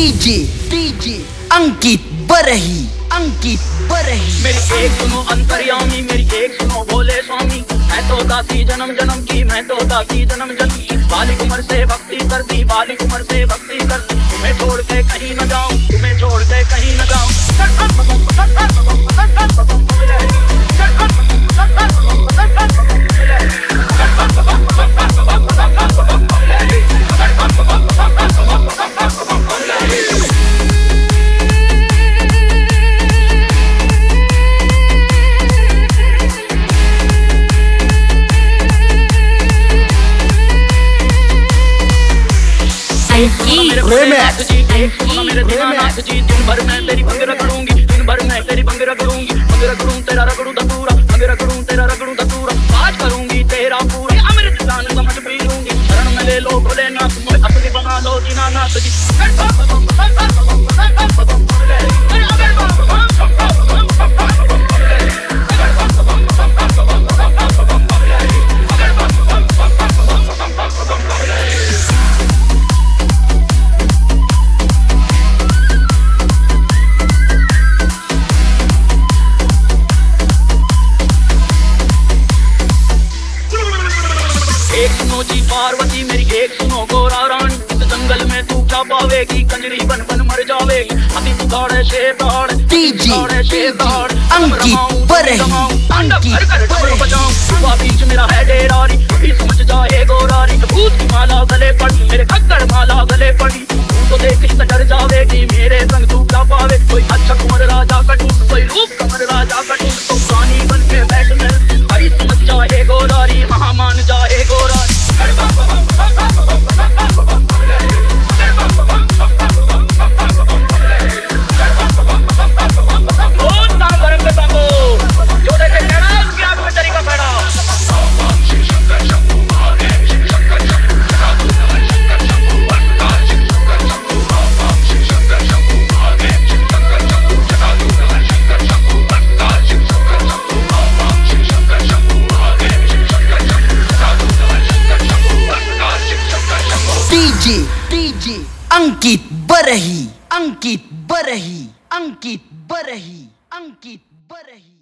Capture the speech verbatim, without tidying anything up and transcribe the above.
DJ DJ Ankit Barhi Ankit Barhi. मेरी एक सुनो अंतर्यामी, मेरी एक सुनो भोले स्वामी। मैं तो दासी जन्म जन्म की, मैं तो दासी जन्म जन्म की। बालिक उम्र से भक्ति करती, बालिक उम्र से भक्ति करती। तुम्हें छोड़ के कहीं न जाऊं, तुम्हें छोड़ के कहीं न जाऊं। दिन भर मैं तेरी भंग रगड़ूंगी, दिन भर मैं तेरी भंग रगड़ूंगी। भंग रगड़ूं तेरा रगड़ूं धतूरा, भंग रगड़ूं तेरा रगड़ूं धतूरा। आज करूंगी तेरा पूरा, अमृत जान समझ पी लूंगी। शरण में ले लो भोलेनाथ, मुझे असली बना लो दीनानाथ जी। एक सुनो जी पार्वती, मेरी एक सुनो गोरा रानी। इस जंगल में तू क्या पावेगी, कंजरी बन बन मर जावेगी। अभी तू दौड़े शेर दौड़, डीजे शेर दौड़। अंकित बरही अंकित बरही। बजाऊं बीच मेरा है डेरारी, अभी समझ जाए गोरारी। भूत की माला गले पड़ी, मेरे खक्कर माला गले पड़ी। तू तो देख ही डर जावेगी, मेरे संग तू क्या पावे। कोई अच्छा कुंवर राजा कटू, कोई रूप कमर राजा कटू। तो रानी बन के बैठ में, भाई समझ जाए गोरारी, हाँ मान जाए गोरारी। DJ DJ Ankit Barhi Ankit Barhi Ankit Barhi Ankit Barhi.